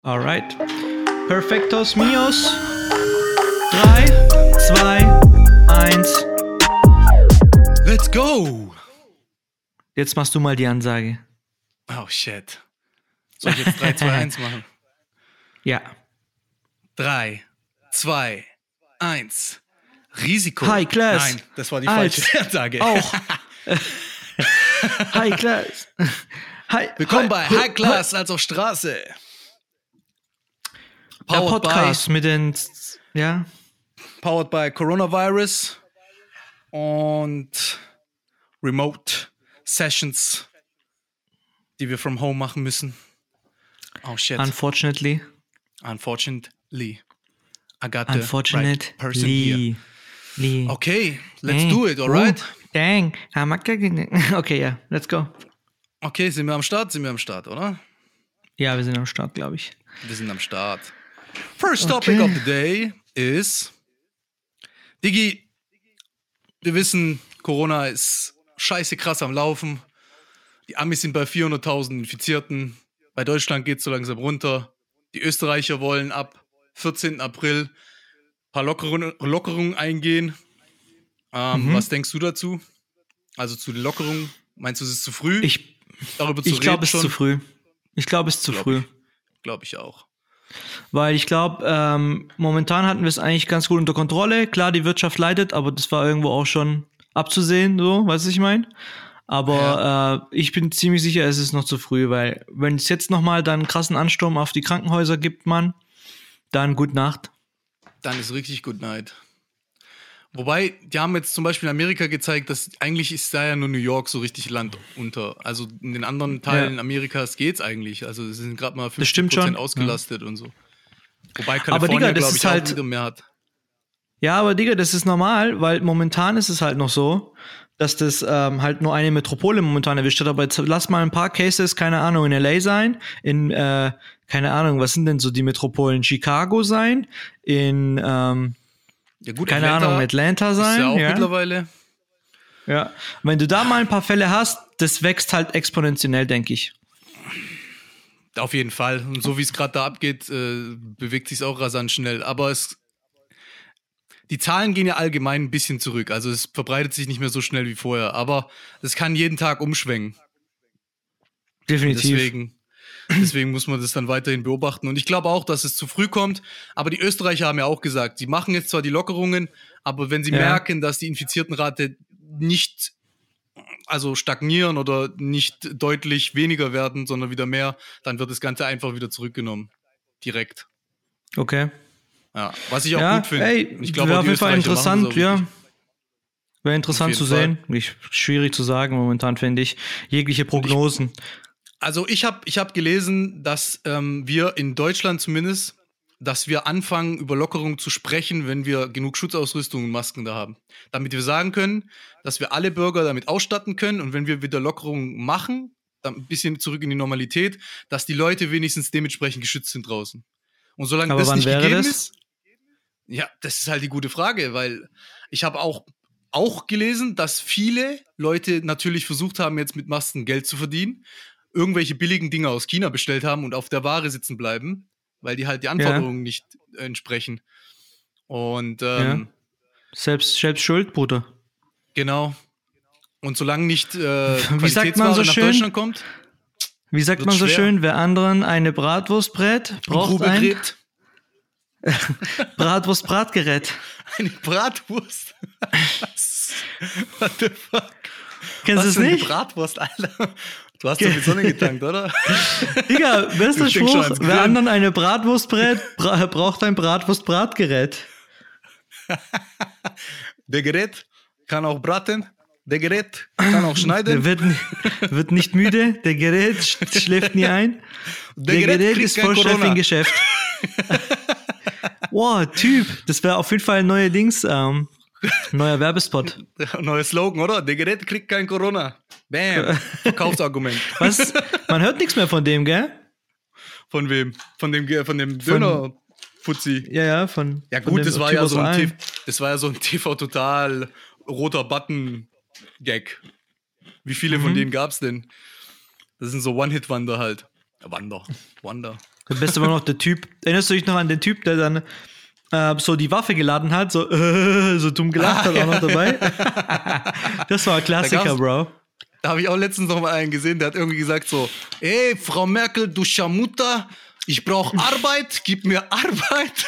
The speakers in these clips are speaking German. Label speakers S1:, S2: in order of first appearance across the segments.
S1: Alright. Perfectos Mios. 3, 2, 1.
S2: Let's go!
S1: Jetzt machst du mal die Ansage.
S2: Oh shit. Soll ich jetzt 3, 2, 1 machen?
S1: Ja.
S2: 3, 2, 1. Risiko.
S1: High Class.
S2: Nein, das war die
S1: Als
S2: falsche Ansage.
S1: Auch. High Class.
S2: Willkommen bei High Class als auf Straße.
S1: Der Podcast mit den, ja.
S2: Powered by Coronavirus und Remote Sessions, die wir from home machen müssen. Oh shit.
S1: Unfortunately.
S2: Unfortunately. I got the right person here. Okay, let's do it, alright?
S1: Dang. Okay, ja, let's go.
S2: Okay, sind wir am Start, oder?
S1: Ja, wir sind am Start, glaube ich.
S2: Wir sind am Start. First topic of the day is, Digi, wir wissen, Corona ist scheiße krass am Laufen. Die Amis sind bei 400.000 Infizierten. Bei Deutschland geht es so langsam runter. Die Österreicher wollen ab 14. April ein paar Lockerungen eingehen. Was denkst du dazu? Also zu den Lockerungen? Meinst du, es ist zu früh? Darüber zu reden?
S1: Ich glaube, es ist zu früh. Ich glaube, es ist zu früh.
S2: Glaube ich auch.
S1: Weil ich glaube, momentan hatten wir es eigentlich ganz gut unter Kontrolle. Klar, die Wirtschaft leidet, aber das war irgendwo auch schon abzusehen, so, weißt du, was ich meine? Aber ich bin ziemlich sicher, es ist noch zu früh, weil wenn es jetzt nochmal dann einen krassen Ansturm auf die Krankenhäuser gibt, dann Gute Nacht.
S2: Dann ist richtig Good Night. Wobei, die haben jetzt zum Beispiel in Amerika gezeigt, dass eigentlich ist da ja nur New York so richtig Land unter. Also in den anderen Teilen Amerikas geht's eigentlich. Also es sind gerade mal 50% ausgelastet und so. Wobei Kalifornien, glaube ich, auch wieder mehr hat.
S1: Ja, aber Digga, das ist normal, weil momentan ist es halt noch so, dass das halt nur eine Metropole momentan erwischt hat. Aber jetzt lass mal ein paar Cases, keine Ahnung, in LA sein, in, keine Ahnung, was sind denn so die Metropolen? Chicago sein, in,
S2: ja gut,
S1: keine Ahnung, Atlanta sein.
S2: Ist ja auch mittlerweile.
S1: Ja, wenn du da mal ein paar Fälle hast, das wächst halt exponentiell, denke ich.
S2: Auf jeden Fall. Und so wie es gerade da abgeht, bewegt sich es auch rasant schnell. Aber die Zahlen gehen ja allgemein ein bisschen zurück. Also es verbreitet sich nicht mehr so schnell wie vorher. Aber es kann jeden Tag umschwenken.
S1: Definitiv.
S2: Deswegen muss man das dann weiterhin beobachten. Und ich glaube auch, dass es zu früh kommt. Aber die Österreicher haben ja auch gesagt, sie machen jetzt zwar die Lockerungen, aber wenn sie merken, dass die Infiziertenrate nicht stagnieren oder nicht deutlich weniger werden, sondern wieder mehr, dann wird das Ganze einfach wieder zurückgenommen. Direkt.
S1: Okay.
S2: Ja, was ich auch gut finde.
S1: Ich glaube, auf jeden Fall interessant, ja. Wäre interessant zu sehen. Schwierig zu sagen momentan, finde ich. Jegliche Prognosen.
S2: Also ich hab gelesen, dass wir in Deutschland zumindest, dass wir anfangen, über Lockerungen zu sprechen, wenn wir genug Schutzausrüstung und Masken da haben. Damit wir sagen können, dass wir alle Bürger damit ausstatten können und wenn wir wieder Lockerungen machen, dann ein bisschen zurück in die Normalität, dass die Leute wenigstens dementsprechend geschützt sind draußen. Und solange das nicht gegeben ist, ja, das ist halt die gute Frage, weil ich habe auch gelesen, dass viele Leute natürlich versucht haben, jetzt mit Masken Geld zu verdienen, irgendwelche billigen Dinge aus China bestellt haben und auf der Ware sitzen bleiben, weil die halt die Anforderungen nicht entsprechen. Und
S1: selbst schuld, Bruder.
S2: Genau. Und solange nicht Qualitätsware nach Deutschland kommt,
S1: wie sagt man so schön, wer anderen eine Bratwurst brät, braucht ein Bratwurst-Bratgerät.
S2: Eine Bratwurst? What the fuck?
S1: Kennst du es nicht?
S2: Eine Bratwurst, Alter. Du hast doch mit Sonne getankt, oder?
S1: Digga, bester Spruch. Wer anderen eine Bratwurst brät, braucht ein Bratwurst-Bratgerät. Der
S2: Gerät kann auch braten. Der Gerät kann auch schneiden.
S1: Der wird nicht müde. Der Gerät schläft nie ein. Der Gerät ist Vollchef im Geschäft. Wow, Typ. Das wäre auf jeden Fall ein neuer Werbespot.
S2: Neuer Slogan, oder? Der Gerät kriegt kein Corona. Bam. Verkaufsargument.
S1: Was? Man hört nichts mehr von dem, gell?
S2: Von wem? Von dem Döner-Fuzzi.
S1: Ja,
S2: Ja gut, das war ja so ein TV Total roter Button-Gag. Wie viele von denen gab's denn? Das sind so One-Hit-Wonder halt. Wander.
S1: Das Beste war noch der Typ. Erinnerst du dich noch an den Typ, der dann so die Waffe geladen hat, so dumm gelacht hat, auch noch dabei? Das war ein Klassiker, Bro.
S2: Da habe ich auch letztens noch mal einen gesehen, der hat irgendwie gesagt so, ey, Frau Merkel, du Scharmutter, ich brauche Arbeit, gib mir Arbeit.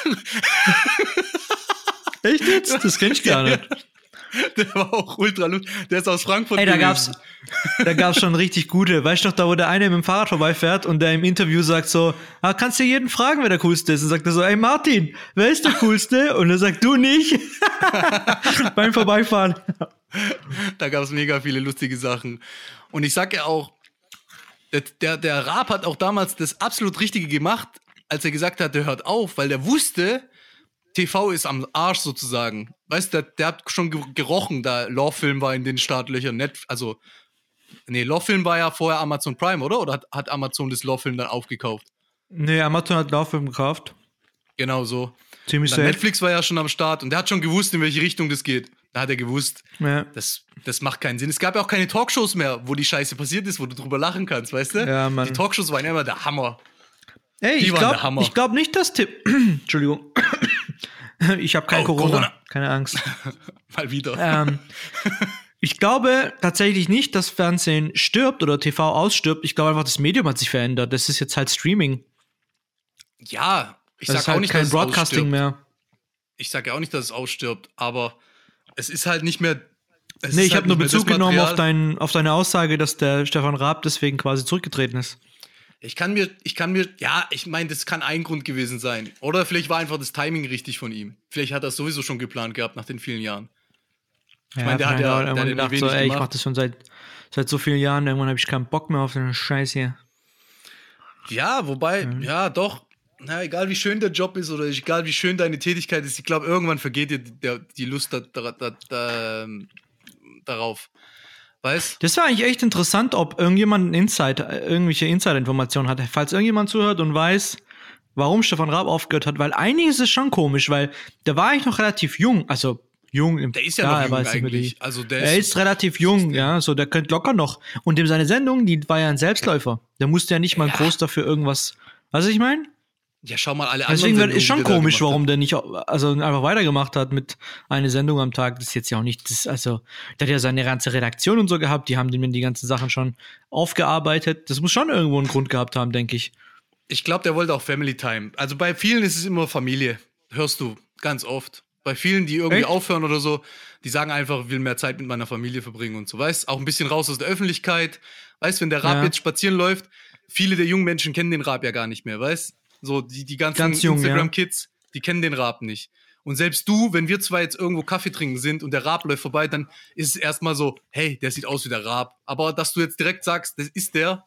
S1: Echt jetzt? Das kenn ich gar nicht.
S2: Der war auch ultra lustig. Der ist aus Frankfurt
S1: Ey, da gab's schon richtig gute. Weißt du noch, da wo der eine mit dem Fahrrad vorbeifährt und der im Interview sagt so, kannst du jeden fragen, wer der Coolste ist? Und sagt er so, ey Martin, wer ist der Coolste? Und er sagt, du nicht. Beim Vorbeifahren.
S2: Da gab's mega viele lustige Sachen. Und ich sag ja auch, der Raab hat auch damals das absolut Richtige gemacht, als er gesagt hat, der hört auf, weil der wusste, TV ist am Arsch sozusagen. Weißt du, der hat schon gerochen, da Lawfilm war in den Startlöchern. Lawfilm war ja vorher Amazon Prime, oder? Oder hat Amazon das Lawfilm dann aufgekauft?
S1: Nee, Amazon hat Lawfilm gekauft.
S2: Genau so.
S1: Ziemlich safe.
S2: Netflix war ja schon am Start und der hat schon gewusst, in welche Richtung das geht. Da hat er gewusst, das macht keinen Sinn. Es gab ja auch keine Talkshows mehr, wo die Scheiße passiert ist, wo du drüber lachen kannst, weißt du?
S1: Ja, Mann.
S2: Die Talkshows waren ja immer der Hammer.
S1: Ey, ich glaube nicht, dass Entschuldigung. Ich habe kein Corona. Keine Angst.
S2: Mal wieder.
S1: Ich glaube tatsächlich nicht, dass Fernsehen stirbt oder TV ausstirbt. Ich glaube einfach, das Medium hat sich verändert. Das ist jetzt halt Streaming.
S2: Ja, ich
S1: das
S2: sag
S1: ist
S2: auch
S1: halt
S2: nicht,
S1: kein
S2: dass es
S1: Broadcasting
S2: ausstirbt.
S1: mehr.
S2: Ich sag ja auch nicht, dass es ausstirbt, aber es ist halt nicht mehr.
S1: Nee, ich habe nur Bezug genommen auf
S2: Material.
S1: auf deine Aussage, dass der Stefan Raab deswegen quasi zurückgetreten ist.
S2: Ich meine, das kann ein Grund gewesen sein. Oder vielleicht war einfach das Timing richtig von ihm. Vielleicht hat er es sowieso schon geplant gehabt nach den vielen Jahren. Ich meine, der hat ja
S1: irgendwann gedacht, so, ich mach das schon seit so vielen Jahren, irgendwann habe ich keinen Bock mehr auf den Scheiß hier.
S2: Ja, wobei, ja, doch. Na, egal wie schön der Job ist oder egal wie schön deine Tätigkeit ist, ich glaube, irgendwann vergeht dir die Lust darauf. Weißt?
S1: Das war eigentlich echt interessant, ob irgendjemand irgendwelche Insider-Informationen hat. Falls irgendjemand zuhört und weiß, warum Stefan Raab aufgehört hat, weil einiges ist schon komisch, weil der war eigentlich noch relativ jung, also jung.
S2: Der ist ja noch jung eigentlich. Also
S1: er ist relativ jung, ja, so der könnte locker noch. Und dem seine Sendung, die war ja ein Selbstläufer. Der musste ja nicht mal groß dafür irgendwas, weißt du, ich meine?
S2: Ja, schau mal alle
S1: anderen. Deswegen ist schon komisch,
S2: warum
S1: der nicht einfach weitergemacht hat mit einer Sendung am Tag. Das ist jetzt ja auch nicht, der hat ja seine ganze Redaktion und so gehabt, die haben die ganzen Sachen schon aufgearbeitet. Das muss schon irgendwo einen Grund gehabt haben, denke ich.
S2: Ich glaube, der wollte auch Family Time. Also bei vielen ist es immer Familie. Hörst du ganz oft. Bei vielen, die irgendwie aufhören oder so, die sagen einfach, ich will mehr Zeit mit meiner Familie verbringen und so, weißt? Auch ein bisschen raus aus der Öffentlichkeit. Weißt, wenn der Raab jetzt spazieren läuft, viele der jungen Menschen kennen den Raab ja gar nicht mehr, weißt? So, die ganzen Instagram-Kids, die kennen den Raab nicht. Und selbst du, wenn wir zwei jetzt irgendwo Kaffee trinken sind und der Raab läuft vorbei, dann ist es erstmal so, hey, der sieht aus wie der Raab. Aber dass du jetzt direkt sagst, das ist der,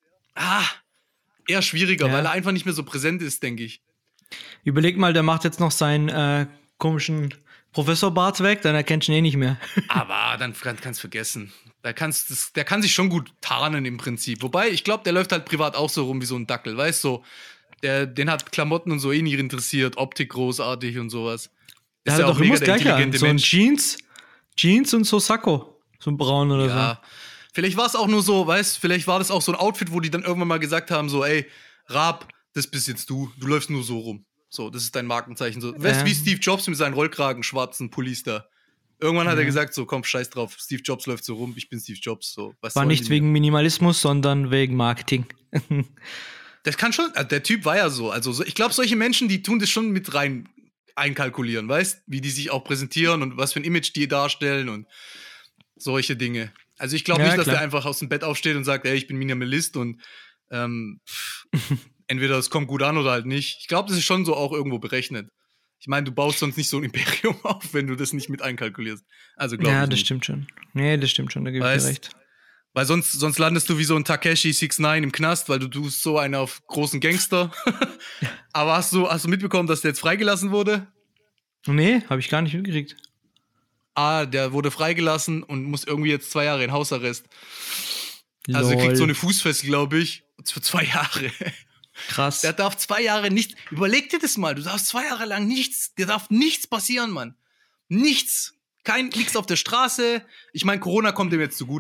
S2: eher schwieriger, weil er einfach nicht mehr so präsent ist, denke ich.
S1: Überleg mal, der macht jetzt noch seinen komischen Professorbart weg, dann erkennst du ihn eh nicht mehr.
S2: Aber dann kannst du vergessen. Der kann sich schon gut tarnen im Prinzip. Wobei, ich glaube, der läuft halt privat auch so rum wie so ein Dackel, weißt du? So, den hat Klamotten und so eh nicht interessiert, Optik großartig und sowas.
S1: Der hat doch immer das Gleiche an, so ein Jeans und so Sakko, so ein braun oder so.
S2: Vielleicht war es auch nur so, weißt, vielleicht war das auch so ein Outfit, wo die dann irgendwann mal gesagt haben, so, ey, Raab, das bist jetzt du läufst nur so rum. So, das ist dein Markenzeichen. So, weißt du, wie Steve Jobs mit seinen Rollkragen, schwarzen Pullis da. Irgendwann hat er gesagt, so, komm, scheiß drauf, Steve Jobs läuft so rum, ich bin Steve Jobs. So,
S1: war nicht wegen Minimalismus, sondern wegen Marketing.
S2: Das kann schon, der Typ war ja so. Also ich glaube, solche Menschen, die tun das schon mit rein einkalkulieren, weißt? Wie die sich auch präsentieren und was für ein Image die darstellen und solche Dinge. Also ich glaube nicht, dass der einfach aus dem Bett aufsteht und sagt, ey, ich bin Minimalist und entweder es kommt gut an oder halt nicht. Ich glaube, das ist schon so auch irgendwo berechnet. Ich meine, du baust sonst nicht so ein Imperium auf, wenn du das nicht mit einkalkulierst. Also glaube ich nicht. Ja,
S1: das stimmt schon. Nee, das stimmt schon, da gebe ich dir recht.
S2: Weil sonst landest du wie so ein Takeshi 69 im Knast, weil du tust so einen auf großen Gangster. Aber hast du mitbekommen, dass der jetzt freigelassen wurde?
S1: Nee, habe ich gar nicht mitgekriegt.
S2: Der wurde freigelassen und muss irgendwie jetzt 2 Jahre in Hausarrest. Also er kriegt so eine Fußfessel, glaube ich, für 2 Jahre.
S1: Krass.
S2: Der darf 2 Jahre nicht, überleg dir das mal, du darfst 2 Jahre lang dir darf nichts passieren, Mann. Nichts. Nichts auf der Straße. Ich meine, Corona kommt dem jetzt zugute.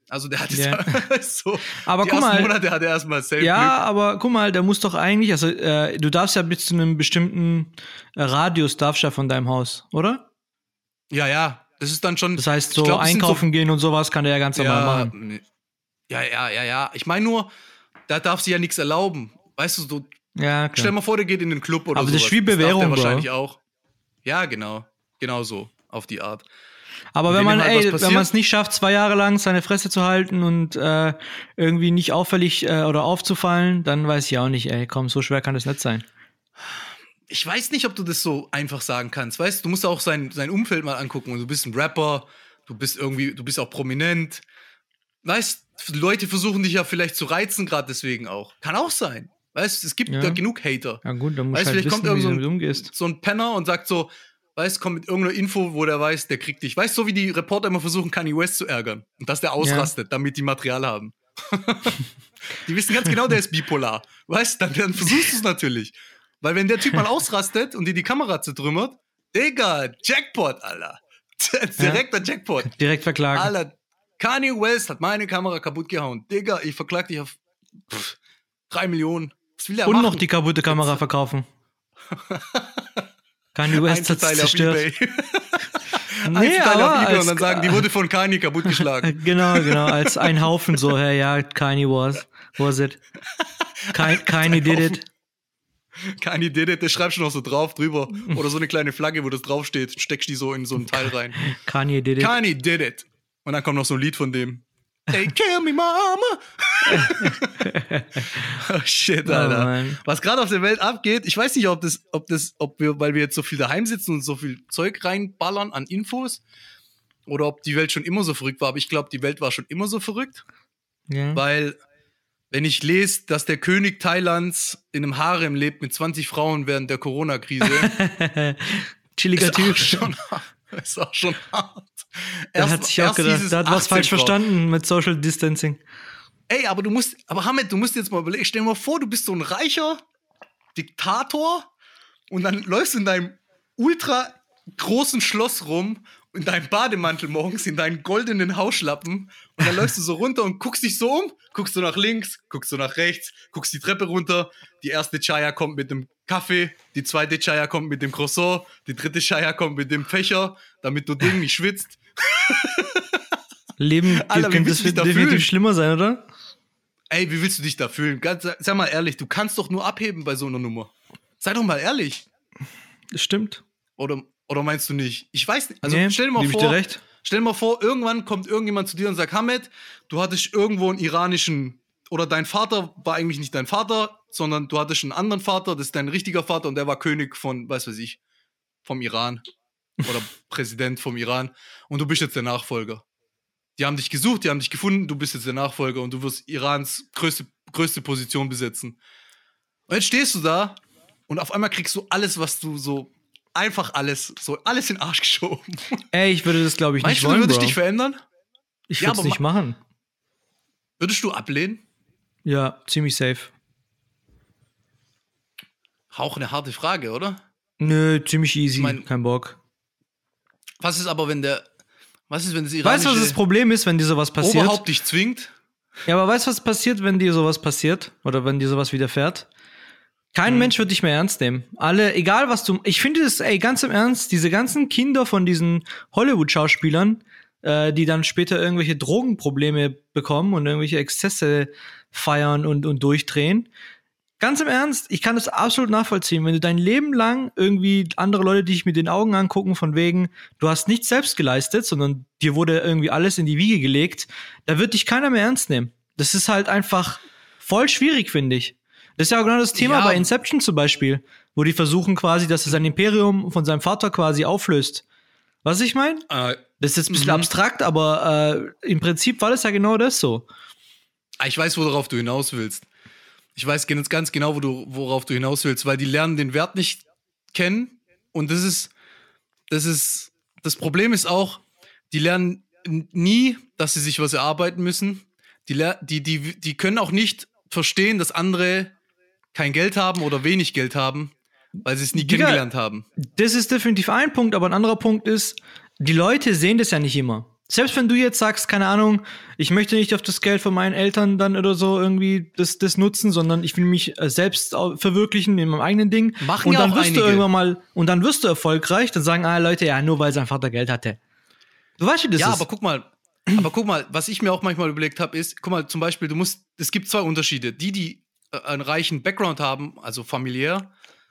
S2: Also der hat
S1: Ja.
S2: jetzt so,
S1: Aber
S2: die
S1: guck
S2: ersten
S1: mal,
S2: Monate hat er erstmal safe
S1: ja,
S2: Glück.
S1: aber guck mal, der muss doch eigentlich, also du darfst ja bis zu einem bestimmten Radius darfst ja von deinem Haus, oder?
S2: Ja, das ist dann schon,
S1: Das heißt,
S2: ich
S1: so
S2: glaub, es sind
S1: einkaufen gehen und sowas kann der ja ganz normal
S2: ja,
S1: machen.
S2: ja. Ich meine nur, da darf sie ja nichts erlauben. Weißt du,
S1: Ja,
S2: stell
S1: klar.
S2: mal vor, der geht in den Club oder
S1: Aber
S2: so.
S1: das ist wie
S2: darf
S1: Bewährung,
S2: der
S1: Bro.
S2: wahrscheinlich auch. Ja, genau so, auf die Art.
S1: Aber
S2: Und
S1: wenn man,
S2: wenn ihm halt was
S1: wenn
S2: passiert-
S1: man es nicht schafft, 2 Jahre lang seine Fresse zu halten und irgendwie nicht auffällig oder aufzufallen, dann weiß ich auch nicht, ey, komm, so schwer kann das nicht sein.
S2: Ich weiß nicht, ob du das so einfach sagen kannst. Weißt du, musst auch sein Umfeld mal angucken. Und du bist ein Rapper, du bist auch prominent. Weißt du, Leute versuchen dich ja vielleicht zu reizen, gerade deswegen auch. Kann auch sein. Weißt du, es gibt
S1: Ja.
S2: da genug Hater.
S1: Ja gut, dann musst
S2: Weißt
S1: du
S2: du,
S1: halt
S2: vielleicht kommt
S1: wissen, wie du
S2: irgend
S1: damit umgehst.
S2: so ein Penner und sagt so, weißt, kommt mit irgendeiner Info, wo der weiß, der kriegt dich. Weißt du, so wie die Reporter immer versuchen, Kanye West zu ärgern. Und dass der ausrastet, damit die Material haben. Die wissen ganz genau, der ist bipolar. Weißt du, dann versuchst du es natürlich. Weil wenn der Typ mal ausrastet und dir die Kamera zertrümmert, Digga, Jackpot, Alter. Direkter Jackpot.
S1: Direkt verklagen.
S2: Alter, Kanye West hat meine Kamera kaputt gehauen. Digga, ich verklag dich auf 3 Millionen. Was will der
S1: Und
S2: machen?
S1: noch die kaputte Kamera verkaufen. Kanye West hat
S2: Einzelteile auf
S1: zerstört.
S2: eBay.
S1: Nee,
S2: Einzelteile auf
S1: aber
S2: eBay und dann sagen, die wurde von Kanye kaputtgeschlagen.
S1: Genau, als ein Haufen so, ja, Kanye was it. Kanye did it.
S2: Kanye did it, der schreibt schon noch so drauf drüber. Oder so eine kleine Flagge, wo das draufsteht, steckst die so in so ein Teil rein.
S1: Kanye did it.
S2: Kanye did it. Und dann kommt noch so ein Lied von dem. They kill me, Mama. Oh shit, Alter.
S1: Mann.
S2: Was gerade auf der Welt abgeht, ich weiß nicht, ob wir, weil wir jetzt so viel daheim sitzen und so viel Zeug reinballern an Infos, oder ob die Welt schon immer so verrückt war. Aber ich glaube, die Welt war schon immer so verrückt.
S1: Ja.
S2: Weil, wenn ich lese, dass der König Thailands in einem Harem lebt mit 20 Frauen während der Corona-Krise,
S1: Chilliger Typ.
S2: ist auch schon hart.
S1: Der hat sich auch gedacht, der hat was falsch verstanden mit Social Distancing.
S2: Ey, aber Hamid, du musst jetzt mal überlegen, stell dir mal vor, du bist so ein reicher Diktator und dann läufst du in deinem ultra großen Schloss rum, in deinem Bademantel morgens, in deinen goldenen Hausschlappen und dann läufst du so runter und guckst dich so um, guckst du nach links, guckst du nach rechts, guckst die Treppe runter, die erste Chaya kommt mit dem Kaffee, die zweite Chaya kommt mit dem Croissant, die dritte Chaya kommt mit dem Fächer, damit du Ding nicht schwitzt.
S1: Leben
S2: Alter, wie
S1: könnte
S2: willst
S1: es
S2: du dich da
S1: definitiv
S2: fühlen?
S1: schlimmer sein, oder?
S2: Ey, wie willst du dich da fühlen? Sag mal ehrlich, du kannst doch nur abheben bei so einer Nummer. Sei doch mal ehrlich.
S1: Das stimmt.
S2: Oder meinst du nicht? Ich weiß nicht. Also
S1: Nee,
S2: stell dir mal
S1: geb ich
S2: vor,
S1: dir recht.
S2: stell dir mal vor, irgendwann kommt irgendjemand zu dir und sagt, Hamed, du hattest irgendwo einen iranischen, oder dein Vater war eigentlich nicht dein Vater, sondern du hattest einen anderen Vater, das ist dein richtiger Vater und der war König von, weiß ich, vom Iran. Oder Präsident vom Iran. Und du bist jetzt der Nachfolger. Die haben dich gesucht, die haben dich gefunden, du bist jetzt der Nachfolger und du wirst Irans größte Position besetzen. Und jetzt stehst du da und auf einmal kriegst du alles, was du so, einfach alles in den Arsch geschoben.
S1: Ey, ich würde das, glaube ich,
S2: Meinst
S1: nicht
S2: du, du
S1: wollen,
S2: würdest
S1: Bro.
S2: dich verändern?
S1: Ich
S2: Ja,
S1: würde es
S2: aber
S1: nicht machen.
S2: Würdest du ablehnen?
S1: Ja, ziemlich safe.
S2: Auch eine harte Frage, oder?
S1: Nö, ziemlich easy,
S2: Ich mein-
S1: kein Bock.
S2: Was ist aber, wenn das
S1: Weißt du, was
S2: iranische
S1: das Problem ist, wenn dir sowas passiert?
S2: Oberhaupt dich zwingt?
S1: Ja, aber weißt du, was passiert, wenn dir sowas passiert? Oder wenn dir sowas widerfährt? Kein Mensch wird dich mehr ernst nehmen. Alle, egal was du. Ich finde das, ganz im Ernst, diese ganzen Kinder von diesen Hollywood-Schauspielern, die dann später irgendwelche Drogenprobleme bekommen und irgendwelche Exzesse feiern und durchdrehen. Ganz im Ernst, ich kann das absolut nachvollziehen. Wenn du dein Leben lang irgendwie andere Leute dich mit den Augen angucken, von wegen, du hast nichts selbst geleistet, sondern dir wurde irgendwie alles in die Wiege gelegt, da wird dich keiner mehr ernst nehmen. Das ist halt einfach voll schwierig, finde ich. Das ist ja auch genau das Thema
S2: Ja.
S1: bei Inception zum Beispiel, wo die versuchen quasi, dass er sein Imperium von seinem Vater quasi auflöst. Was ich meine? Das ist jetzt ein bisschen abstrakt, aber im Prinzip war das ja genau das so.
S2: Ich weiß, worauf du hinaus willst. Ich weiß ganz genau, worauf du hinaus willst, weil die lernen den Wert nicht kennen. Und das Problem ist auch, die lernen nie, dass sie sich was erarbeiten müssen. Die können auch nicht verstehen, dass andere kein Geld haben oder wenig Geld haben, weil sie es nie kennengelernt haben.
S1: Das ist definitiv ein Punkt, aber ein anderer Punkt ist, die Leute sehen das ja nicht immer. Selbst wenn du jetzt sagst, keine Ahnung, ich möchte nicht auf das Geld von meinen Eltern dann oder so irgendwie das nutzen, sondern ich will mich selbst verwirklichen in meinem eigenen Ding.
S2: Machen
S1: Und
S2: ja
S1: dann
S2: auch
S1: wirst
S2: einige.
S1: du irgendwann mal, und dann wirst du erfolgreich, dann sagen Leute, ja, nur weil sein Vater Geld hatte. Du weißt, wie das
S2: Ja,
S1: ist.
S2: aber guck mal, was ich mir auch manchmal überlegt habe, ist, guck mal, zum Beispiel, es gibt zwei Unterschiede. Die einen reichen Background haben, also familiär,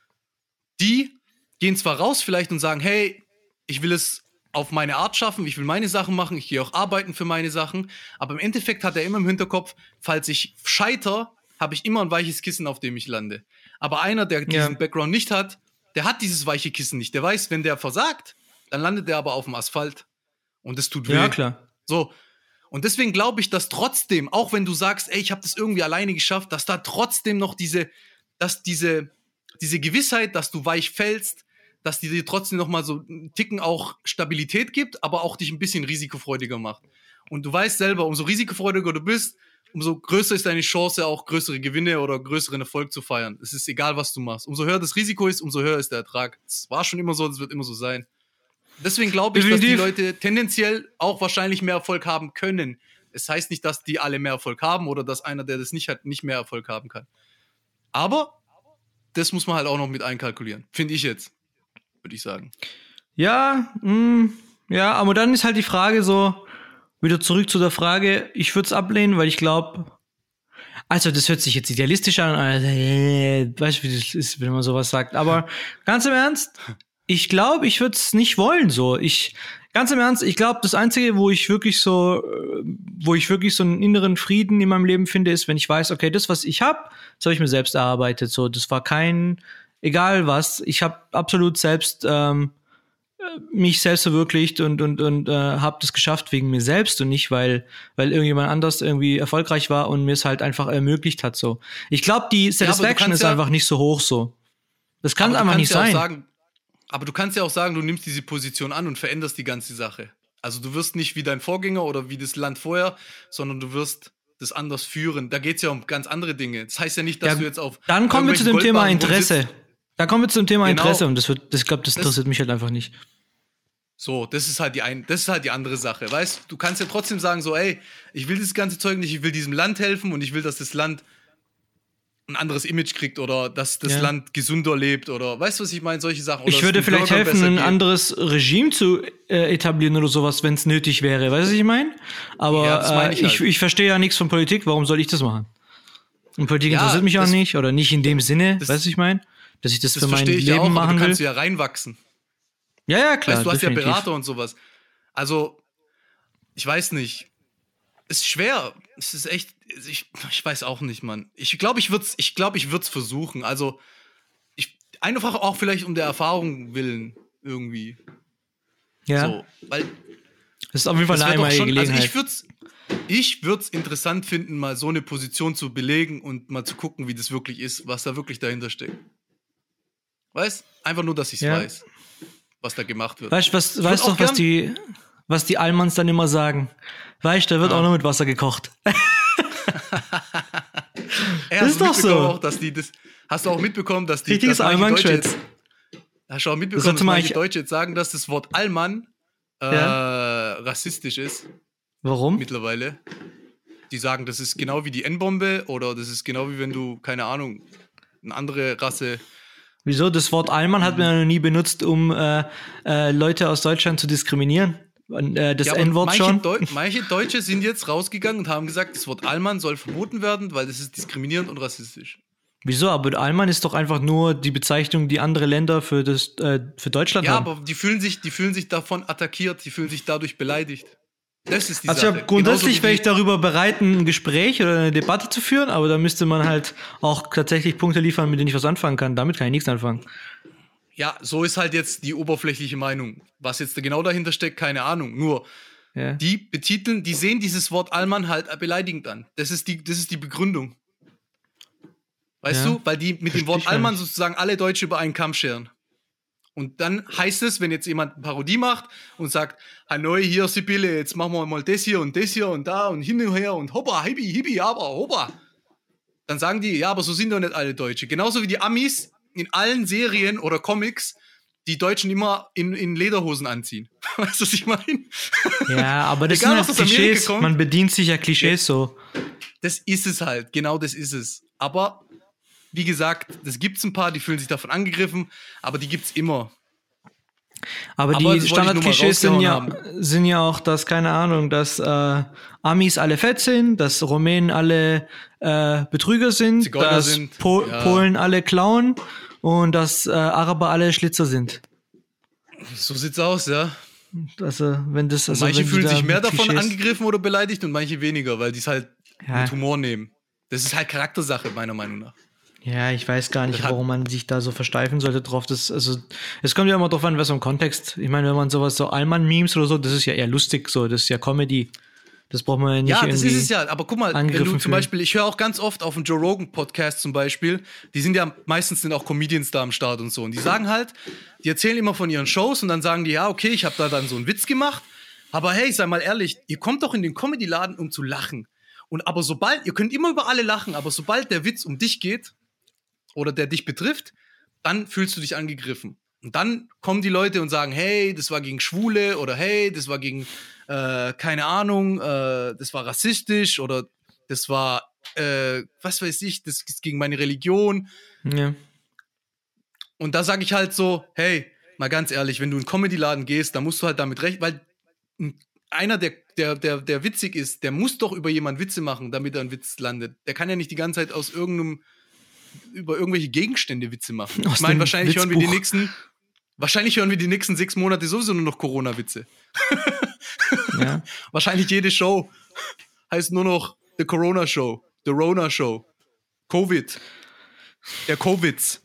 S2: die gehen zwar raus vielleicht und sagen, hey, ich will es auf meine Art schaffen, ich will meine Sachen machen, ich gehe auch arbeiten für meine Sachen, aber im Endeffekt hat er immer im Hinterkopf, falls ich scheiter, habe ich immer ein weiches Kissen, auf dem ich lande. Aber einer, der diesen Background nicht hat, der hat dieses weiche Kissen nicht. Der weiß, wenn der versagt, dann landet er aber auf dem Asphalt. Und das tut weh.
S1: Ja, klar.
S2: So. Und deswegen glaube ich, dass trotzdem, auch wenn du sagst, ey, ich habe das irgendwie alleine geschafft, dass da trotzdem noch diese Gewissheit, dass du weich fällst, dass die dir trotzdem noch mal so einen Ticken auch Stabilität gibt, aber auch dich ein bisschen risikofreudiger macht. Und du weißt selber, umso risikofreudiger du bist, umso größer ist deine Chance, auch größere Gewinne oder größeren Erfolg zu feiern. Es ist egal, was du machst. Umso höher das Risiko ist, umso höher ist der Ertrag. Das war schon immer so, das wird immer so sein. Deswegen glaube ich, dass die Leute tendenziell auch wahrscheinlich mehr Erfolg haben können. Es heißt nicht, dass die alle mehr Erfolg haben oder dass einer, der das nicht hat, nicht mehr Erfolg haben kann. Aber das muss man halt auch noch mit einkalkulieren. Finde ich jetzt, würde ich sagen.
S1: Ja, ja, aber dann ist halt die Frage so, wieder zurück zu der Frage, ich würde es ablehnen, weil ich glaube, also das hört sich jetzt idealistisch an, also, weißt du, wie das ist, wenn man sowas sagt, aber ganz im Ernst, ich glaube, ich würde es nicht wollen so. Ganz im Ernst, ich glaube, das Einzige, wo ich wirklich so einen inneren Frieden in meinem Leben finde, ist, wenn ich weiß, okay, das, was ich habe, das habe ich mir selbst erarbeitet. So, das war egal was, ich habe absolut selbst mich selbst verwirklicht und habe das geschafft wegen mir selbst und nicht, weil irgendjemand anders irgendwie erfolgreich war und mir es halt einfach ermöglicht hat. So, ich glaube, die Satisfaction ist einfach nicht so hoch so. Das kann einfach nicht sein.
S2: Aber du kannst ja auch sagen, du nimmst diese Position an und veränderst die ganze Sache. Also du wirst nicht wie dein Vorgänger oder wie das Land vorher, sondern du wirst das anders führen. Da geht es ja um ganz andere Dinge. Das heißt ja nicht, dass du jetzt auf...
S1: Dann kommen wir zu dem Thema Interesse.
S2: Genau.
S1: Interesse und ich glaube, das interessiert mich halt einfach nicht.
S2: So, das ist halt die andere Sache, weißt? Du kannst ja trotzdem sagen so, ey, ich will das ganze Zeug nicht, ich will diesem Land helfen und ich will, dass das Land ein anderes Image kriegt oder dass das Land gesünder lebt oder weißt du, was ich meine? Solche Sachen. Oder
S1: ich würde vielleicht helfen, ein anderes Regime zu etablieren oder sowas, wenn es nötig wäre. Weißt du, was ich meine? Aber ja, das meine ich, halt. Ich verstehe ja nichts von Politik. Warum soll ich das machen? Und Politik interessiert mich auch nicht oder nicht in dem Sinne, weißt du, was ich meine? Dass ich das für mein Leben auch, machen will.
S2: Du kannst ja reinwachsen.
S1: Ja, klar.
S2: Weißt, du hast ja Berater und sowas. Also, ich weiß nicht. Es ist schwer. Es ist echt. Ich weiß auch nicht, Mann. Ich glaube, ich würd's versuchen. Also, einfach auch vielleicht um der Erfahrung willen irgendwie.
S1: Ja.
S2: So, weil
S1: das ist auf jeden Fall eine einmalige Gelegenheit.
S2: Also ich würde es interessant finden, mal so eine Position zu belegen und mal zu gucken, wie das wirklich ist, was da wirklich dahinter steckt. Weißt? Einfach nur, dass ich es weiß, was da gemacht wird.
S1: Weißt du, was die Allmanns dann immer sagen? Weißt du, da wird auch noch mit Wasser gekocht.
S2: Das ist doch so. Hast du auch mitbekommen, dass die
S1: richtiges Allmann-Geschwätz.
S2: Hast du auch mitbekommen, dass manche Deutsche jetzt sagen, dass das Wort Allmann rassistisch ist?
S1: Warum?
S2: Mittlerweile. Die sagen, das ist genau wie die N-Bombe oder das ist genau wie wenn du, keine Ahnung, eine andere Rasse...
S1: Wieso? Das Wort Allmann hat man ja noch nie benutzt, um Leute aus Deutschland zu diskriminieren. Das N-Wort schon.
S2: Manche Deutsche sind jetzt rausgegangen und haben gesagt, das Wort Allmann soll verboten werden, weil das ist diskriminierend und rassistisch.
S1: Wieso? Aber Allmann ist doch einfach nur die Bezeichnung, die andere Länder für Deutschland haben.
S2: Ja, aber die fühlen sich davon attackiert, die fühlen sich dadurch beleidigt. Das ist die
S1: Sache. Also grundsätzlich wäre ich darüber bereit, ein Gespräch oder eine Debatte zu führen, aber da müsste man halt auch tatsächlich Punkte liefern, mit denen ich was anfangen kann. Damit kann ich nichts anfangen.
S2: Ja, so ist halt jetzt die oberflächliche Meinung. Was jetzt genau dahinter steckt, keine Ahnung. Nur, die sehen dieses Wort Allmann halt beleidigend an. Das ist die Begründung. Weißt du? Weil die mit dem Wort Allmann sozusagen alle Deutsche über einen Kamm scheren. Und dann heißt es, wenn jetzt jemand eine Parodie macht und sagt, Hanoi, hier, Sibylle, jetzt machen wir mal das hier und da und hin und her und hoppa, hibi, aber, hoppa. Dann sagen die, ja, aber so sind doch nicht alle Deutsche. Genauso wie die Amis in allen Serien oder Comics die Deutschen immer in Lederhosen anziehen. Weißt du, was ich meine?
S1: Ja, aber das
S2: Egal,
S1: sind halt Klischees. Man bedient sich ja Klischees so.
S2: Das ist es halt. Genau das ist es. Aber, wie gesagt, das gibt's ein paar, die fühlen sich davon angegriffen, aber die gibt's immer.
S1: Aber die Standardklischees sind ja auch, dass, keine Ahnung, dass Amis alle fett sind, dass Rumänen alle Betrüger sind,
S2: Zigeuner
S1: dass
S2: sind,
S1: Polen alle klauen und dass Araber alle Schlitzer sind.
S2: So sieht's aus, ja.
S1: Also,
S2: manche fühlen sich mehr davon angegriffen oder beleidigt und manche weniger, weil die es halt mit Humor nehmen. Das ist halt Charaktersache, meiner Meinung nach.
S1: Ja, ich weiß gar nicht, warum man sich da so versteifen sollte drauf. Es kommt ja immer drauf an, was im Kontext. Ich meine, wenn man sowas so Allmann-Memes oder so, das ist ja eher lustig, so, das ist ja Comedy. Das braucht man ja nicht irgendwie. Ja, das ist es ja. Aber guck mal, wenn du zum Beispiel, ich höre auch ganz oft auf dem Joe Rogan Podcast zum Beispiel, die sind ja meistens auch Comedians da am Start und so. Und die sagen halt, die erzählen immer von ihren Shows und dann sagen die, ja, okay, ich habe da dann so einen Witz gemacht. Aber hey, sei mal ehrlich, ihr kommt doch in den Comedy-Laden, um zu lachen. Aber ihr könnt immer über alle lachen, aber sobald der Witz um dich geht, oder der dich betrifft, dann fühlst du dich angegriffen. Und dann kommen die Leute und sagen, hey, das war gegen Schwule oder hey, das war gegen, keine Ahnung, das war rassistisch oder das war, was weiß ich, das ist gegen meine Religion. Ja.
S2: Und da sage ich halt so, hey, mal ganz ehrlich, wenn du in einen Comedy-Laden gehst, dann musst du halt damit recht, weil einer, der witzig ist, der muss doch über jemanden Witze machen, damit er einen Witz landet. Der kann ja nicht die ganze Zeit über irgendwelche Gegenstände Witze machen. Ich meine, wahrscheinlich hören wir die nächsten 6 Monate sowieso nur noch Corona-Witze.
S1: Ja.
S2: Wahrscheinlich jede Show heißt nur noch The Corona Show, The Rona Show, Covid, der Covid.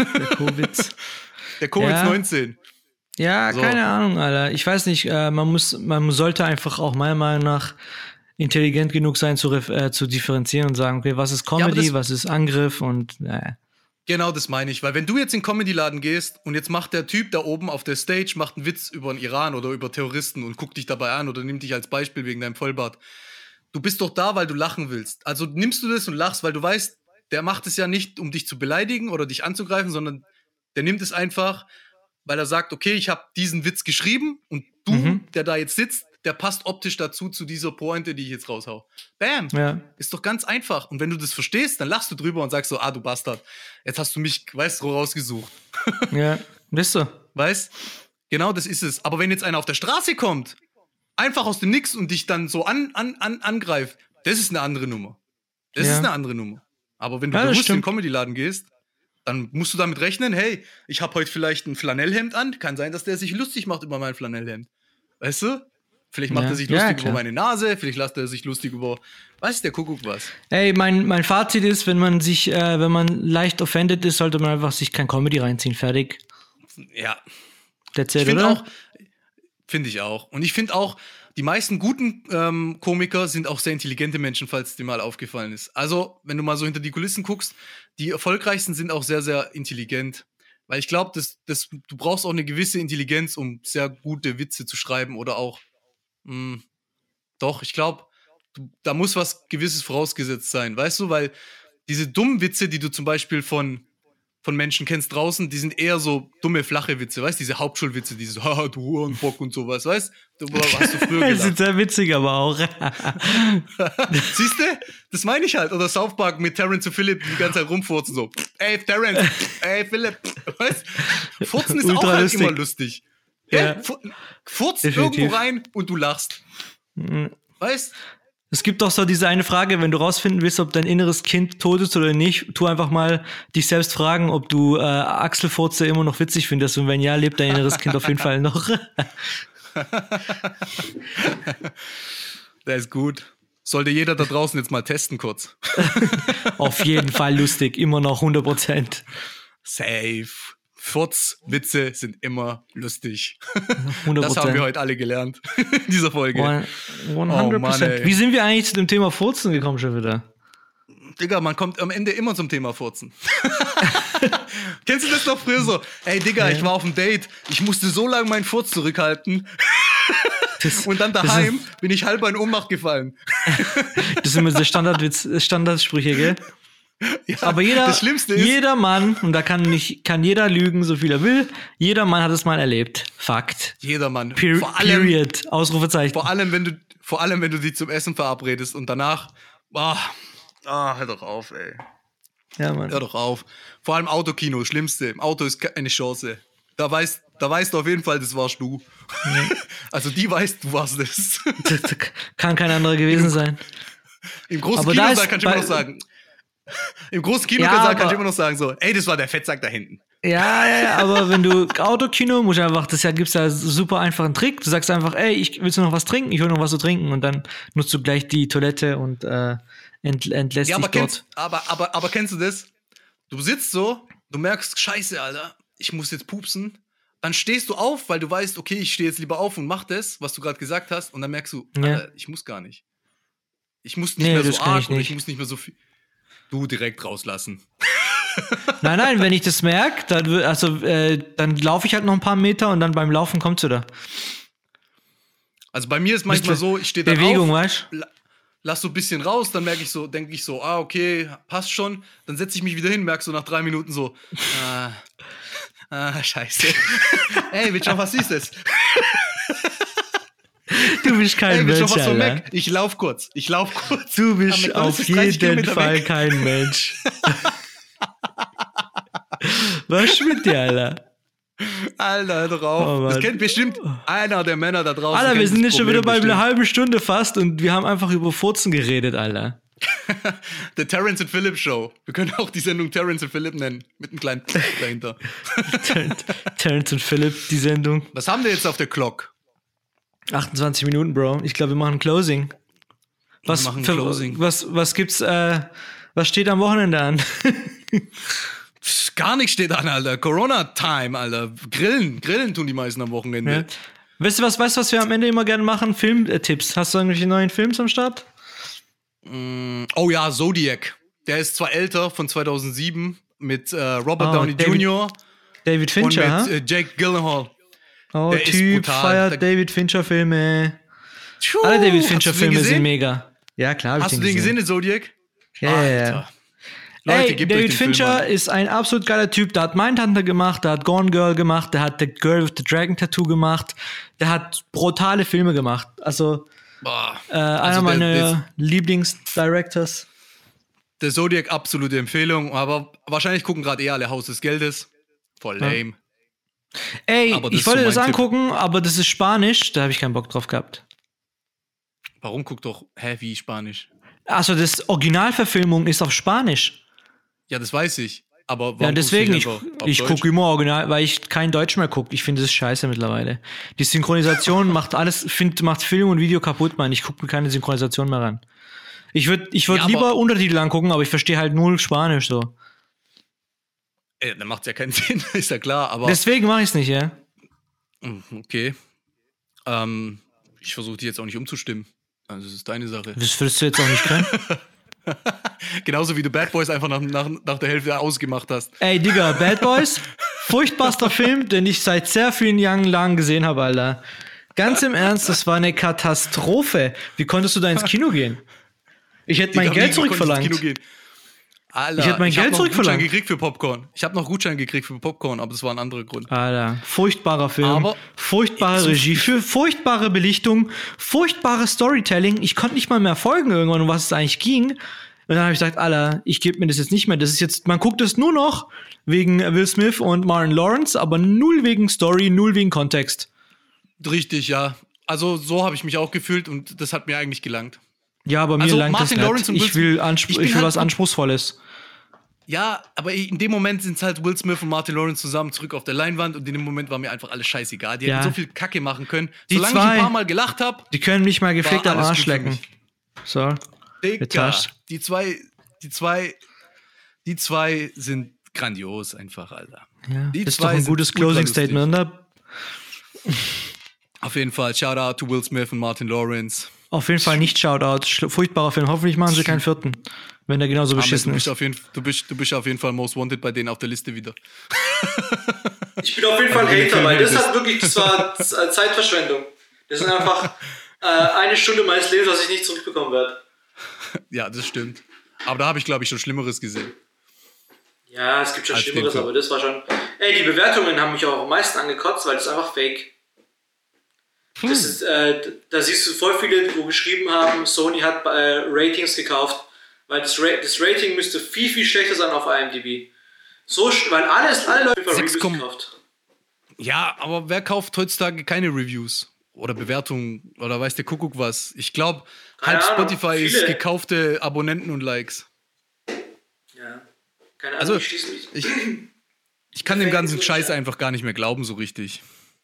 S2: Der Covid-19.
S1: Ja,
S2: so.
S1: Keine Ahnung, Alter. Ich weiß nicht, man sollte einfach auch meiner Meinung nach intelligent genug sein, zu differenzieren und sagen, okay, was ist Comedy, was ist Angriff und
S2: Genau, das meine ich. Weil wenn du jetzt in den Comedy-Laden gehst und jetzt macht der Typ da oben auf der Stage macht einen Witz über den Iran oder über Terroristen und guckt dich dabei an oder nimmt dich als Beispiel wegen deinem Vollbart. Du bist doch da, weil du lachen willst. Also nimmst du das und lachst, weil du weißt, der macht es ja nicht, um dich zu beleidigen oder dich anzugreifen, sondern der nimmt es einfach, weil er sagt, okay, ich habe diesen Witz geschrieben und du, der da jetzt sitzt, der passt optisch dazu, zu dieser Pointe, die ich jetzt raushau. Bam!
S1: Ja.
S2: Ist doch ganz einfach. Und wenn du das verstehst, dann lachst du drüber und sagst so, du Bastard, jetzt hast du mich, weißt du, rausgesucht.
S1: Ja, bist du.
S2: Weißt? Genau, das ist es. Aber wenn jetzt einer auf der Straße kommt, einfach aus dem Nix und dich dann so angreift, das ist eine andere Nummer. Das ist eine andere Nummer. Aber wenn du bewusst in den Comedy-Laden gehst, dann musst du damit rechnen, hey, ich habe heute vielleicht ein Flanellhemd an, kann sein, dass der sich lustig macht über mein Flanellhemd. Weißt du? Vielleicht macht er sich lustig über meine Nase, vielleicht lässt er sich lustig über, weiß der Kuckuck was.
S1: Ey, mein Fazit ist, wenn man leicht offended ist, sollte man einfach sich kein Comedy reinziehen, fertig.
S2: Ja.
S1: That's it, oder?
S2: Finde ich auch. Und ich finde auch, die meisten guten Komiker sind auch sehr intelligente Menschen, falls dir mal aufgefallen ist. Also, wenn du mal so hinter die Kulissen guckst, die erfolgreichsten sind auch sehr, sehr intelligent. Weil ich glaube, du brauchst auch eine gewisse Intelligenz, um sehr gute Witze zu schreiben oder auch doch, ich glaube, da muss was Gewisses vorausgesetzt sein, weißt du, weil diese dummen Witze, die du zum Beispiel von Menschen kennst draußen, die sind eher so dumme, flache Witze, weißt du, diese Hauptschulwitze, dieses du Hurenbock und sowas, weißt du, hast du früher gelacht.
S1: Das ist sehr witzig, aber auch.
S2: Siehst du? Das meine ich halt. Oder South Park mit Terrence und Phillip, die ganze Zeit rumfurzen, so, ey, Terrence, ey, Phillip, weißt du? Furzen ist ultra auch halt lustig. Immer lustig. Ja. Furzt irgendwo rein und du lachst. Weißt?
S1: Es gibt doch so diese eine Frage, wenn du rausfinden willst, ob dein inneres Kind tot ist oder nicht, tu einfach mal dich selbst fragen, ob du Achselfurze immer noch witzig findest und wenn ja, lebt dein inneres Kind auf jeden Fall noch.
S2: Der ist gut. Sollte jeder da draußen jetzt mal testen kurz.
S1: Auf jeden Fall lustig, immer noch 100%.
S2: Safe. Furzwitze sind immer lustig.
S1: 100%.
S2: Das haben wir heute alle gelernt in dieser Folge.
S1: 100%.
S2: Oh Mann,
S1: wie sind wir eigentlich zu dem Thema Furzen gekommen schon wieder?
S2: Digga, man kommt am Ende immer zum Thema Furzen. Kennst du das noch früher so? Ey, Digga, ich war auf einem Date. Ich musste so lange meinen Furz zurückhalten. Und dann daheim bin ich halber in Ohnmacht gefallen.
S1: Das sind immer so Standardsprüche, gell?
S2: Ja,
S1: Aber
S2: das Schlimmste ist,
S1: jeder Mann, und da kann jeder lügen, so viel er will, jeder Mann hat es mal erlebt. Fakt.
S2: jeder Mann.
S1: Period. Ausrufezeichen.
S2: Vor allem, wenn du dich zum Essen verabredest und danach, hör doch auf, ey.
S1: Ja, Mann.
S2: Hör doch auf. Vor allem Autokino, Schlimmste. Im Auto ist keine Chance. Da weißt du auf jeden Fall, das warst du. Ja. Also die weißt, du warst das.
S1: Das kann kein anderer gewesen sein.
S2: Im großen Kinosaal kannst du immer noch sagen. Im großen Kinosaal kannst du immer noch sagen so, ey, das war der Fettsack da hinten.
S1: Ja, aber wenn du Autokino musst du einfach, gibt's ja super einfachen Trick. Du sagst einfach, ey, willst du noch was trinken? Ich hol noch was zu trinken und dann nutzt du gleich die Toilette und entlässt dich dort.
S2: Aber kennst du das? Du sitzt so, du merkst, scheiße, Alter, ich muss jetzt pupsen. Dann stehst du auf, weil du weißt, okay, ich stehe jetzt lieber auf und mach das, was du gerade gesagt hast. Und dann merkst du, Alter, ich muss gar nicht. Ich muss nicht mehr so arg oder ich muss nicht mehr so viel. Du direkt rauslassen.
S1: Nein, wenn ich das merke, dann laufe ich halt noch ein paar Meter und dann beim Laufen kommt's wieder.
S2: Also bei mir ist manchmal so, ich stehe da
S1: Bewegung,
S2: auf,
S1: weißt du?
S2: Lass so ein bisschen raus, dann denke ich so, okay, passt schon. Dann setze ich mich wieder hin, merke so nach 3 Minuten so, scheiße. Ey, willst du noch was Süßes?
S1: Du bist kein Mensch,
S2: willst du noch was vom
S1: Alter.
S2: Mac? Ich lauf kurz.
S1: Du bist auf jeden Fall kein Mensch. Was ist mit dir, Alter?
S2: Alter, hör doch auf. Das kennt bestimmt einer der Männer da draußen.
S1: Alter, wir sind jetzt schon wieder bei einer halben Stunde fast und wir haben einfach über Furzen geredet, Alter.
S2: The Terrence and Philip Show. Wir können auch die Sendung Terrence and Philip nennen. Mit einem kleinen dahinter.
S1: Terrence and Philip, die Sendung.
S2: Was haben wir jetzt auf der Clock?
S1: 28 Minuten, Bro. Ich glaube, wir machen Closing. Was gibt's, was steht am Wochenende an?
S2: Gar nichts steht an, Alter. Corona-Time, Alter. Grillen tun die meisten am Wochenende.
S1: Ja. Weißt du, was wir am Ende immer gerne machen? Filmtipps. Hast du irgendwelche neuen Films am Start?
S2: Oh ja, Zodiac. Der ist zwar älter, von 2007, mit Robert Downey Jr.
S1: David Fincher,
S2: und mit Jake Gyllenhaal.
S1: Oh,
S2: der
S1: Typ feiert David Fincher-Filme. Alle David Fincher-Filme sind mega. Ja, klar.
S2: Hast du den gesehen, den Zodiac?
S1: Ja.
S2: Leute,
S1: ey, David Fincher ist ein absolut geiler Typ. Der hat Mindhunter gemacht, der hat Gone Girl gemacht, der hat The Girl with the Dragon Tattoo gemacht. Der hat brutale Filme gemacht. Also, einer meiner Lieblingsdirectors.
S2: Der Zodiac, absolute Empfehlung. Aber wahrscheinlich gucken gerade eher alle Haus des Geldes. Voll lame.
S1: Ey, ich wollte das angucken, aber das ist Spanisch. Da habe ich keinen Bock drauf gehabt.
S2: Warum? Guck doch, wie Spanisch?
S1: Also, das Originalverfilmung ist auf Spanisch.
S2: Ja, das weiß ich. Aber warum?
S1: Ja, deswegen, ich gucke immer Original, weil ich kein Deutsch mehr gucke. Ich finde das scheiße mittlerweile. Die Synchronisation macht Film und Video kaputt, Mann. Ich gucke mir keine Synchronisation mehr ran. Ich würd lieber Untertitel angucken, aber ich verstehe halt null Spanisch so.
S2: Dann macht's ja keinen Sinn, ist ja klar. Aber
S1: deswegen mache ich's nicht, ja.
S2: Okay. Ich versuche dich jetzt auch nicht umzustimmen. Also, das ist deine Sache.
S1: Das würdest du jetzt auch nicht können.
S2: Genauso wie du Bad Boys einfach nach der Hälfte ausgemacht hast.
S1: Ey, Digga, Bad Boys, furchtbarster Film, den ich seit sehr vielen Jahren lang gesehen habe, Alter. Ganz im Ernst, das war eine Katastrophe. Wie konntest du da ins Kino gehen? Ich hätte mein Geld zurückverlangt.
S2: Alter,
S1: ich hätte mein Geld zurückverlangt.
S2: Ich habe noch Gutschein gekriegt für Popcorn, aber das war ein anderer Grund.
S1: Alter, furchtbarer Film, furchtbare Regie, furchtbare Belichtung, furchtbares Storytelling. Ich konnte nicht mal mehr folgen irgendwann, um was es eigentlich ging. Und dann habe ich gesagt, Alter, ich gebe mir das jetzt nicht mehr. Das ist jetzt, man guckt es nur noch wegen Will Smith und Martin Lawrence, aber null wegen Story, null wegen Kontext.
S2: Richtig, ja. Also so habe ich mich auch gefühlt und das hat mir eigentlich gelangt.
S1: Ja, aber mir langt das nicht. Ich will was Anspruchsvolles.
S2: Ja, aber in dem Moment sind es halt Will Smith und Martin Lawrence zusammen zurück auf der Leinwand und in dem Moment war mir einfach alles scheißegal. Die hätten so viel Kacke machen können. Solange ich ein paar Mal gelacht habe.
S1: Die können mich mal gepflegt am Arsch lecken. So.
S2: Digga, die zwei sind grandios einfach, Alter.
S1: Ja, das ist doch ein gutes Closing-Statement, oder?
S2: Auf jeden Fall, Shoutout to Will Smith und Martin Lawrence.
S1: Auf jeden Fall nicht Shoutout. Furchtbarer Film. Hoffentlich machen sie keinen 4., wenn der genauso beschissen ist.
S2: Du bist auf jeden Fall Most Wanted bei denen auf der Liste wieder.
S1: Ich bin auf jeden Fall ein Hater, weil das war Zeitverschwendung. Das sind einfach 1 Stunde meines Lebens, was ich nicht zurückbekommen werde.
S2: Ja, das stimmt. Aber da habe ich, glaube ich, schon Schlimmeres gesehen.
S1: Ja, es gibt schon
S2: Als
S1: Schlimmeres,
S2: den Film.
S1: aber das war schon... Ey, die Bewertungen haben mich auch am meisten angekotzt, weil das ist einfach fake. Das ist, da siehst du voll viele, wo geschrieben haben, Sony hat Ratings gekauft, weil das Rating müsste viel, viel schlechter sein auf IMDb. Weil alle Leute für Reviews gekauft.
S2: Ja, aber wer kauft heutzutage keine Reviews? Oder Bewertungen? Oder weiß der Kuckuck was? Ich glaube, halb Spotify ist gekaufte Abonnenten und Likes.
S1: Ja, keine Ahnung,
S2: Also,
S1: ich schließe mich.
S2: Ich kann dem ganzen Scheiß einfach gar nicht mehr glauben, so richtig.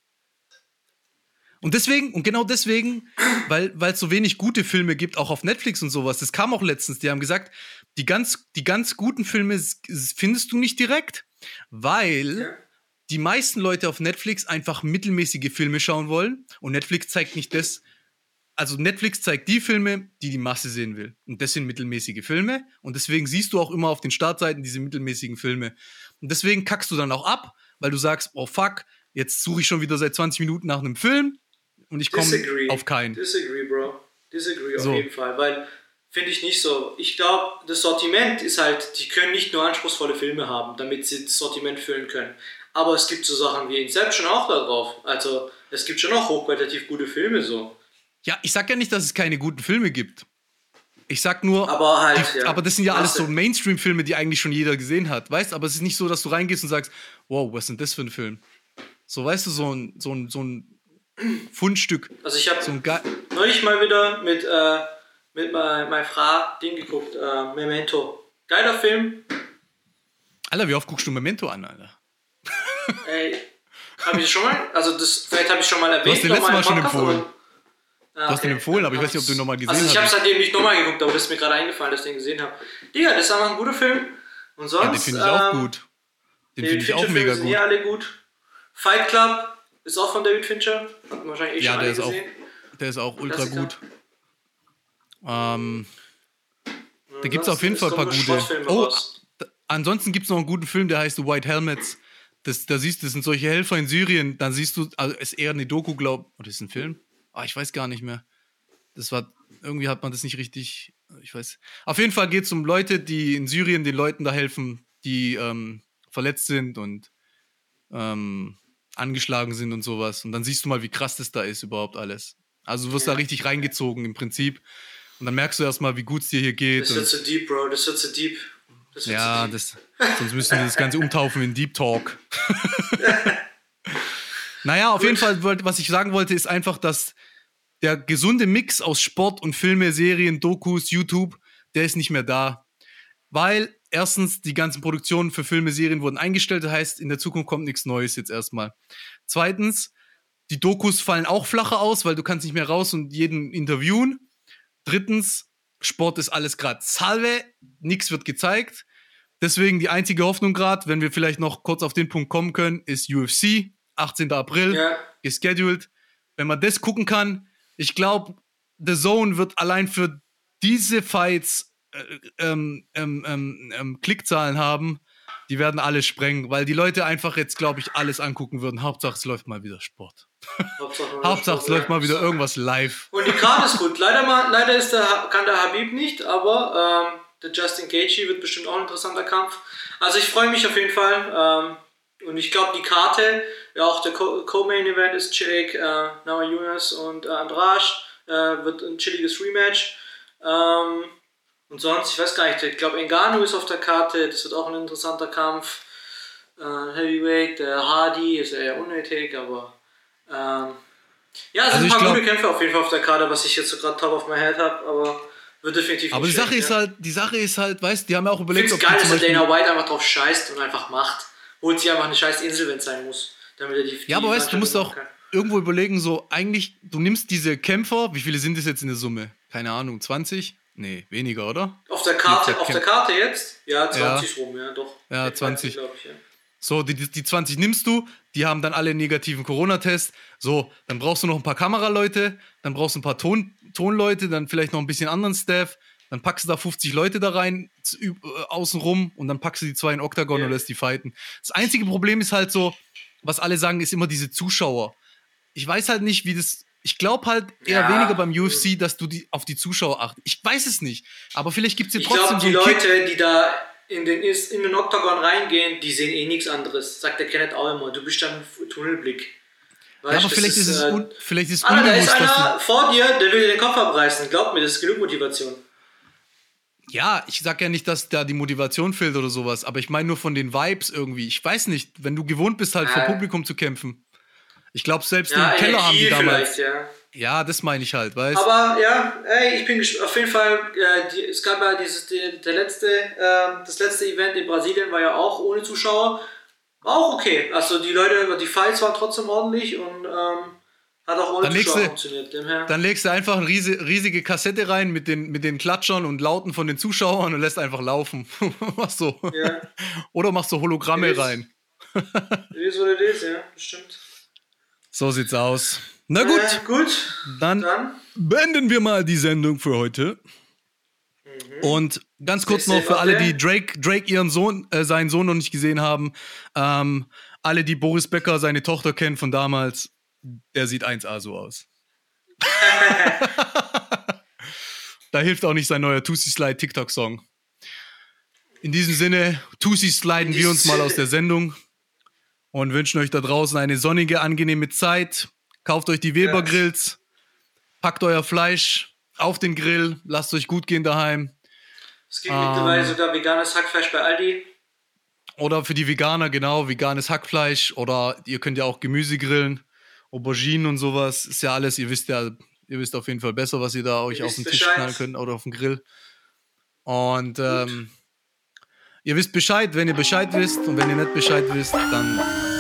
S2: Und genau deswegen, weil es so wenig gute Filme gibt, auch auf Netflix und sowas, das kam auch letztens, die haben gesagt, die ganz guten Filme findest du nicht direkt, weil die meisten Leute auf Netflix einfach mittelmäßige Filme schauen wollen und Netflix zeigt nicht das, also Netflix zeigt die Filme, die die Masse sehen will. Und das sind mittelmäßige Filme und deswegen siehst du auch immer auf den Startseiten diese mittelmäßigen Filme. Und deswegen kackst du dann auch ab, weil du sagst, oh fuck, jetzt suche ich schon wieder seit 20 Minuten nach einem Film und ich komme auf keinen.
S1: Disagree, Bro. Disagree auf jeden Fall, weil finde ich nicht so. Ich glaube, das Sortiment ist halt, die können nicht nur anspruchsvolle Filme haben, damit sie das Sortiment füllen können. Aber es gibt so Sachen wie Inception auch da drauf. Also es gibt schon auch hochqualitativ gute Filme so. Ja,
S2: ich sag ja nicht, dass es keine guten Filme gibt. Ich sag nur,
S1: aber, halt,
S2: aber das sind ja alles so Mainstream-Filme, die eigentlich schon jeder gesehen hat, weißt? Aber es ist nicht so, dass du reingehst und sagst, wow, was ist denn das für ein Film? So, weißt du, so ein Fundstück.
S1: Also ich habe neulich mal wieder mit meiner Frau Ding geguckt, Memento. Geiler Film.
S2: Alter, wie oft guckst du Memento an, Alter?
S1: Ey, habe ich schon mal, vielleicht habe ich schon mal erwähnt.
S2: Du hast den letztes Mal schon empfohlen.
S1: Du
S2: hast den empfohlen, aber ich weiß nicht, ob du ihn nochmal gesehen hast.
S1: Also ich habe seitdem nicht nochmal geguckt, aber das ist mir gerade eingefallen, dass ich den gesehen habe. Digga, das ist einfach ein guter Film. Und sonst,
S2: ja, den finde ich auch gut. Den finde ich auch mega gut.
S1: Sind hier alle gut. Fight Club ist auch von David Fincher. Hat man wahrscheinlich schon alle gesehen.
S2: Der ist auch ultra gut. Da gibt es auf jeden Fall ein paar gute. Ansonsten gibt es noch einen guten Film, der heißt The White Helmets. Da siehst du, das sind solche Helfer in Syrien. Dann siehst du, also ist eher eine Doku, oder ist ein Film? Ich weiß gar nicht mehr. Irgendwie hat man das nicht richtig, ich weiß. Auf jeden Fall geht es um Leute, die in Syrien den Leuten da helfen, die verletzt sind und angeschlagen sind und sowas. Und dann siehst du mal, wie krass das da ist überhaupt alles. Also du wirst da richtig reingezogen im Prinzip. Und dann merkst du erstmal, wie gut es dir hier geht.
S1: Das wird so deep, Bro. Das wird so deep.
S2: Sonst müssten wir das Ganze umtaufen in Deep Talk. Naja, auf jeden Fall, was ich sagen wollte, ist einfach, dass der gesunde Mix aus Sport und Filme, Serien, Dokus, YouTube, der ist nicht mehr da. Weil erstens die ganzen Produktionen für Filme, Serien wurden eingestellt, das heißt, in der Zukunft kommt nichts Neues jetzt erstmal. Zweitens, die Dokus fallen auch flacher aus, weil du kannst nicht mehr raus und jeden interviewen. Drittens, Sport ist alles gerade Salve, nichts wird gezeigt. Deswegen die einzige Hoffnung gerade, wenn wir vielleicht noch kurz auf den Punkt kommen können, ist UFC, 18. April, gescheduled. Wenn man das gucken kann, ich glaube, The Zone wird allein für diese Fights Klickzahlen haben, die werden alle sprengen, weil die Leute einfach jetzt, glaube ich, alles angucken würden. Hauptsache, es läuft mal wieder Sport. Hauptsache, es läuft mal wieder irgendwas live.
S1: Und die Karte ist gut. Leider kann der Habib nicht, aber der Justin Gaethje wird bestimmt auch ein interessanter Kampf. Also ich freue mich auf jeden Fall. Und ich glaube, die Karte, ja auch der Co-Main-Event ist chillig. Namajunas und Andrade wird ein chilliges Rematch. Und sonst, ich weiß gar nicht, ich glaube, Ngannou ist auf der Karte, das wird auch ein interessanter Kampf. Heavyweight, der Hardy ist eher unnötig, aber es sind ein paar gute Kämpfe auf jeden Fall auf der Karte, was ich jetzt so gerade top of my head habe, aber wird definitiv
S2: aber
S1: nicht
S2: die Sache ist halt, weißt du, die haben ja auch überlegt,
S1: ob geil, dass Dana White einfach drauf scheißt und einfach macht. Holt sich einfach eine scheiß Insel, wenn es sein muss, damit er die
S2: aber weißt du, musst auch irgendwo überlegen, so eigentlich, du nimmst diese Kämpfer, wie viele sind das jetzt in der Summe? Keine Ahnung, 20? Nee, weniger, oder?
S1: Auf der Karte jetzt? Ja, 20 rum, ja, doch.
S2: Ja, 20. Glaube ich, ja. So, die 20 nimmst du, die haben dann alle einen negativen Corona-Test. So, dann brauchst du noch ein paar Kameraleute, dann brauchst du ein paar Tonleute, dann vielleicht noch ein bisschen anderen Staff. Dann packst du da 50 Leute da rein, außenrum, und dann packst du die 2 in Oktagon und lässt die fighten. Das einzige Problem ist halt so, was alle sagen, ist immer diese Zuschauer. Ich weiß halt nicht, wie das Ich glaube halt eher weniger beim UFC, dass du auf die Zuschauer achtest. Ich weiß es nicht. Aber vielleicht gibt es ja trotzdem
S1: so einen Leute, die da in den Oktagon reingehen, die sehen eh nichts anderes. Sagt der Kenneth auch immer. Du bist dann Tunnelblick. Weißt,
S2: ja, aber vielleicht ist es unbewusst.
S1: Da ist einer vor dir, der will dir den Kopf abreißen. Glaub mir, das ist genug Motivation.
S2: Ja, ich sag ja nicht, dass da die Motivation fehlt oder sowas, aber ich meine nur von den Vibes irgendwie. Ich weiß nicht, wenn du gewohnt bist, halt vor Publikum zu kämpfen. Ich glaube, selbst im Keller haben die damals. Ja, das meine ich halt, weißt du?
S1: Aber ja, ey, ich bin auf jeden Fall, es gab ja das letzte Event in Brasilien war ja auch ohne Zuschauer. War auch okay. Also die Fights waren trotzdem ordentlich und hat auch ohne Zuschauer funktioniert.
S2: Dann legst du einfach eine riesige Kassette rein mit den Klatschern und Lauten von den Zuschauern und lässt einfach laufen. Machst so. Ja. Oder machst du Hologramme rein.
S1: Wie so das ist, ja, bestimmt.
S2: So sieht's aus. Na gut. Dann beenden wir mal die Sendung für heute. Und ganz kurz noch für alle, die Drake seinen Sohn noch nicht gesehen haben. Alle, die Boris Becker, seine Tochter kennen von damals. Der sieht 1A so aus. Da hilft auch nicht sein neuer Tussi Slide TikTok-Song. In diesem Sinne, Tussi sliden wir uns mal aus der Sendung und wünschen euch da draußen eine sonnige, angenehme Zeit. Kauft euch die Weber-Grills, packt euer Fleisch auf den Grill, lasst euch gut gehen daheim.
S1: Es gibt mittlerweile sogar veganes Hackfleisch bei Aldi.
S2: Oder für die Veganer, genau, veganes Hackfleisch. Oder ihr könnt ja auch Gemüse grillen. Auberginen und sowas, ist ja alles, ihr wisst auf jeden Fall besser, was ihr da euch auf den Tisch knallen könnt oder auf den Grill. Und ihr wisst Bescheid, wenn ihr Bescheid wisst und wenn ihr nicht Bescheid wisst, dann